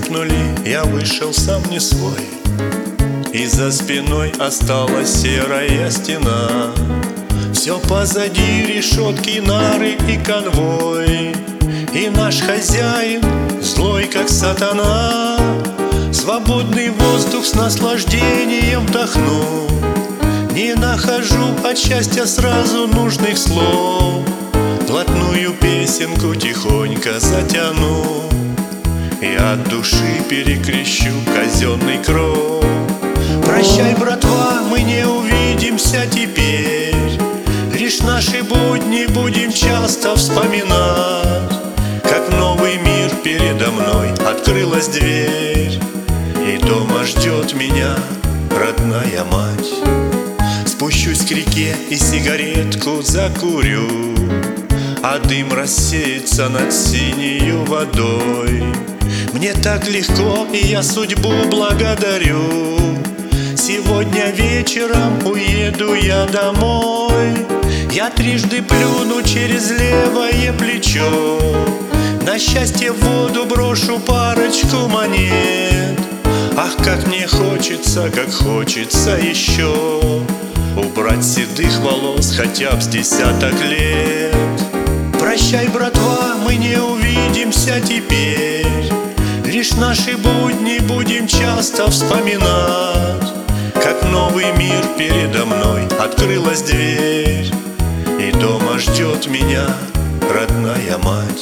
скрипнули, я вышел сам не свой, и за спиной осталась серая стена. Все позади решетки, нары и конвой, и наш хозяин злой, как сатана. Свободный воздух с наслаждением вдохну, не нахожу от счастья сразу нужных слов. Блатную песенку тихонько затяну и от души перекрещу казенный кров. Прощай, братва, мы не увидимся теперь, лишь наши будни будем часто вспоминать. Как новый мир передо мной открылась дверь, и дома ждет меня родная мать. Спущусь к реке и сигаретку закурю, а дым рассеется над синею водой. Мне так легко, и я судьбу благодарю. Сегодня вечером уеду я домой. Я трижды плюну через левое плечо, на счастье в воду брошу парочку монет. Ах, как мне хочется, как хочется еще убрать седых волос хотя б с десяток лет. Прощай, братва, мы не увидимся теперь, лишь наши будни будем часто вспоминать. Как новый мир передо мной открылась дверь, и дома ждет меня родная мать.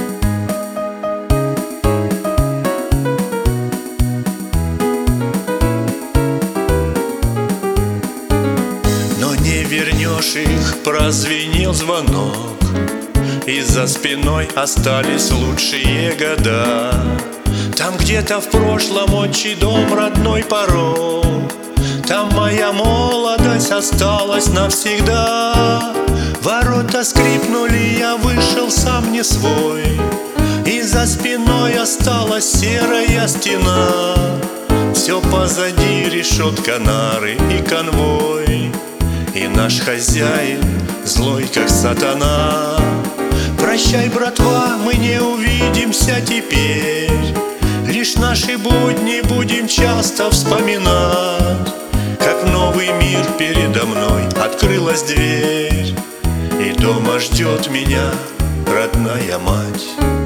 Но не вернешь их, прозвенел звонок, и за спиной остались лучшие года. Там где-то в прошлом отчий дом, родной порог, там моя молодость осталась навсегда. Ворота скрипнули, я вышел сам не свой, и за спиной осталась серая стена. Все позади решетка, нары и конвой, и наш хозяин злой, как сатана. Прощай, братва, мы не увидимся теперь, лишь наши будни будем часто вспоминать. Как новый мир передо мной открылась дверь, и дома ждет меня родная мать.